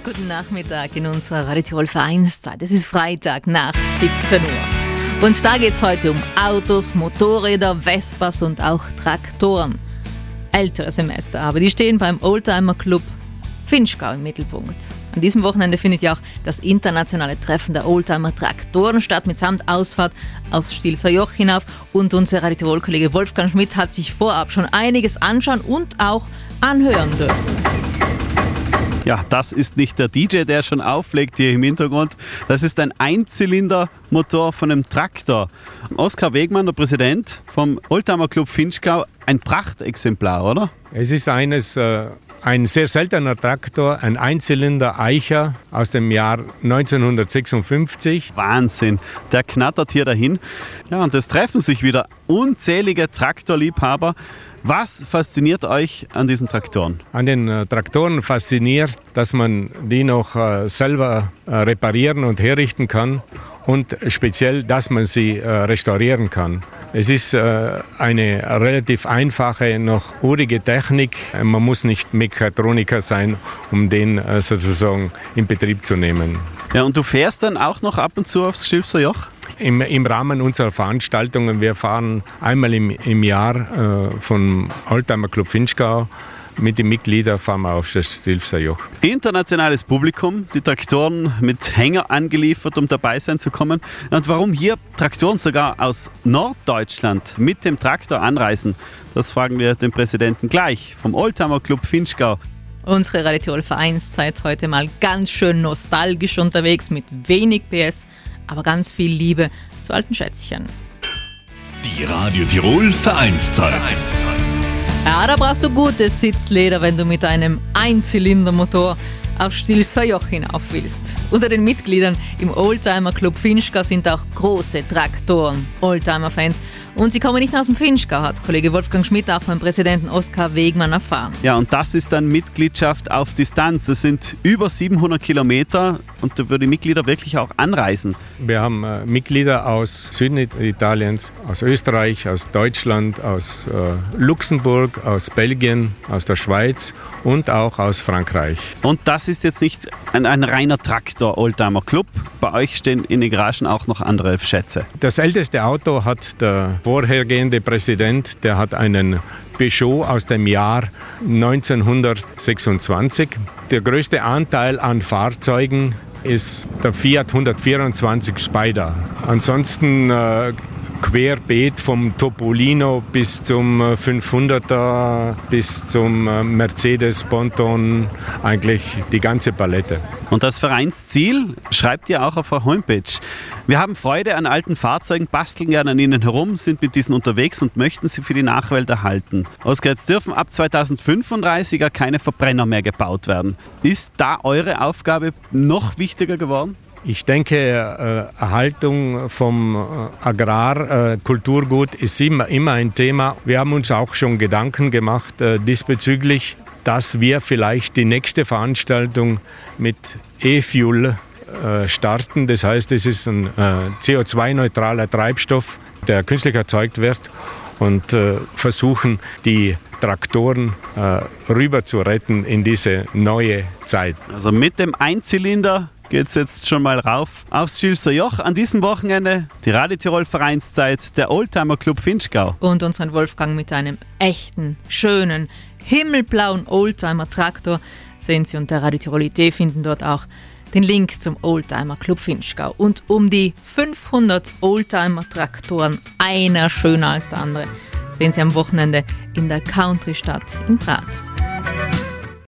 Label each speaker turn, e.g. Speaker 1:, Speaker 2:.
Speaker 1: Guten Nachmittag in unserer Radio Tirol Vereinszeit. Es ist Freitag nach 17 Uhr. Und da geht es heute um Autos, Motorräder, Vespas und auch Traktoren. Ältere Semester, aber die stehen beim Oldtimer Club Vinschgau im Mittelpunkt. An diesem Wochenende findet ja auch das internationale Treffen der Oldtimer Traktoren statt, mitsamt Ausfahrt aufs Stilfser Joch hinauf. Und unser Radio Tirol-Kollege Wolfgang Schmidt hat sich vorab schon einiges anschauen und auch anhören dürfen.
Speaker 2: Ja, das ist nicht der DJ, der schon auflegt hier im Hintergrund. Das ist ein Einzylindermotor von einem Traktor. Oskar Wegmann, der Präsident vom Oldtimer Club Vinschgau, ein Prachtexemplar, oder?
Speaker 3: Es ist ein sehr seltener Traktor, ein Einzylinder Eicher aus dem Jahr 1956.
Speaker 2: Wahnsinn, der knattert hier dahin. Ja, und es treffen sich wieder unzählige Traktorliebhaber. Was fasziniert euch an diesen Traktoren?
Speaker 3: An den Traktoren fasziniert, dass man die noch selber reparieren und herrichten kann und speziell, dass man sie restaurieren kann. Es ist eine relativ einfache, noch urige Technik. Man muss nicht Mechatroniker sein, um den sozusagen in Betrieb zu nehmen.
Speaker 2: Ja, und du fährst dann auch noch ab und zu aufs Stilfser Joch?
Speaker 3: Im Rahmen unserer Veranstaltungen, wir fahren einmal im Jahr vom Oldtimer Club Vinschgau. Mit den Mitgliedern fahren wir auf das Stilfser Joch.
Speaker 2: Internationales Publikum, die Traktoren mit Hänger angeliefert, um dabei sein zu können. Und warum hier Traktoren sogar aus Norddeutschland mit dem Traktor anreisen, das fragen wir den Präsidenten gleich vom Oldtimer Club Vinschgau.
Speaker 1: Unsere Radio Tirol Vereinszeit heute mal ganz schön nostalgisch unterwegs mit wenig PS, aber ganz viel Liebe zu alten Schätzchen.
Speaker 4: Die Radio Tirol Vereinszeit.
Speaker 1: Ja, da brauchst du gutes Sitzleder, wenn du mit einem Einzylindermotor auf Stilfser Joch hinauf willst. Unter den Mitgliedern im Oldtimer Club Vinschgau sind auch große Traktoren, Oldtimer-Fans. Und sie kommen nicht nur aus dem Vinschgau, hat Kollege Wolfgang Schmidt auch beim Präsidenten Oskar Wegmann erfahren.
Speaker 2: Ja, und das ist dann Mitgliedschaft auf Distanz. Es sind über 700 Kilometer und da würden die Mitglieder wirklich auch anreisen.
Speaker 3: Wir haben Mitglieder aus Süditaliens, aus Österreich, aus Deutschland, aus Luxemburg, aus Belgien, aus der Schweiz und auch aus Frankreich.
Speaker 2: Und das ist jetzt nicht ein reiner Traktor-Oldtimer-Club. Bei euch stehen in den Garagen auch noch andere Schätze.
Speaker 3: Das älteste Auto hat der vorhergehende Präsident, der hat einen Peugeot aus dem Jahr 1926. Der größte Anteil an Fahrzeugen ist der Fiat 124 Spider. Ansonsten querbeet vom Topolino bis zum 500er, bis zum Mercedes Ponton, eigentlich die ganze Palette.
Speaker 2: Und das Vereinsziel schreibt ihr auch auf der Homepage. Wir haben Freude an alten Fahrzeugen, basteln gerne an ihnen herum, sind mit diesen unterwegs und möchten sie für die Nachwelt erhalten. Oskar, jetzt dürfen ab 2035 ja keine Verbrenner mehr gebaut werden. Ist da eure Aufgabe noch wichtiger geworden?
Speaker 3: Ich denke, Erhaltung vom Agrarkulturgut ist immer ein Thema. Wir haben uns auch schon Gedanken gemacht diesbezüglich, dass wir vielleicht die nächste Veranstaltung mit E-Fuel starten. Das heißt, es ist ein CO2-neutraler Treibstoff, der künstlich erzeugt wird, und versuchen, die Traktoren rüber zu retten in diese neue Zeit.
Speaker 2: Also mit dem Einzylinder geht es jetzt schon mal rauf aufs Stilfser Joch. An diesem Wochenende die Radio Tirol Vereinszeit, der Oldtimer Club Vinschgau.
Speaker 1: Und unseren Wolfgang mit einem echten, schönen, himmelblauen Oldtimer-Traktor sehen Sie unter Radio Tirol.at, finden dort auch den Link zum Oldtimer Club Vinschgau. Und um die 500 Oldtimer-Traktoren, einer schöner als der andere, sehen Sie am Wochenende in der Country-Stadt in Prat.